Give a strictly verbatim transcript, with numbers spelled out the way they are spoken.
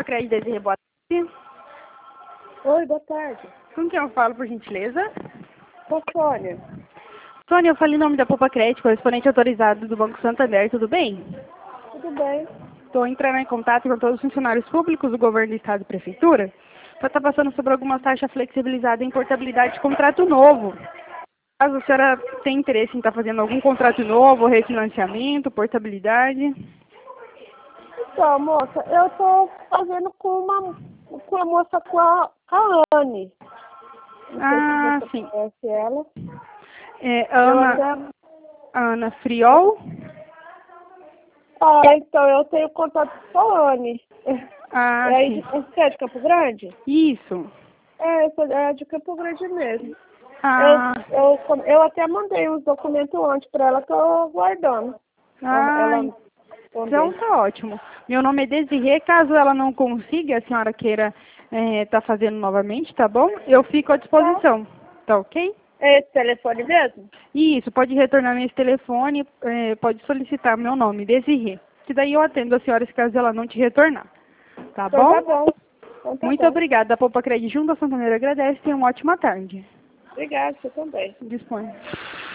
Poupa Crédito Desirê, boa tarde. Oi, boa tarde. Com quem eu falo, por gentileza? Com a Sônia. Sônia, eu falei em nome da Poupa Crédito, correspondente autorizado do Banco Santander, tudo bem? Tudo bem? Estou entrando em contato com todos os funcionários públicos do Governo do Estado e Prefeitura para estar passando sobre algumas taxas flexibilizadas em portabilidade de contrato novo. Caso a senhora tenha interesse em estar fazendo algum contrato novo, refinanciamento, portabilidade. Então, moça, eu tô fazendo com uma, com a moça, com a, com a Anne. Não Ah, sei se sim. você conhece ela. É, Eu Ana, até... Ana Friol. Ah, então, eu tenho contato com a Anne. Ah, É aí sim. de, você é de Campo Grande? Isso. É, eu sou- é de Campo Grande mesmo. Eu, Ah, eu, eu até mandei uns documentos ontem para ela, tô guardando. Ela, ah, ela então responder. tá ótimo. Meu nome é Desirê, caso ela não consiga, a senhora queira estar fazendo novamente, tá bom? Eu fico à Tá. disposição, tá ok? É esse telefone mesmo? Isso, pode retornar nesse telefone, eh, pode solicitar meu nome, Desirê. Que daí eu atendo a senhora caso ela não te retornar, tá Então bom? tá bom. Então tá Muito bom. obrigada, a Poupa Crédito Junto a Santander agradece, tenha uma ótima tarde. Obrigada, você também. Dispõe.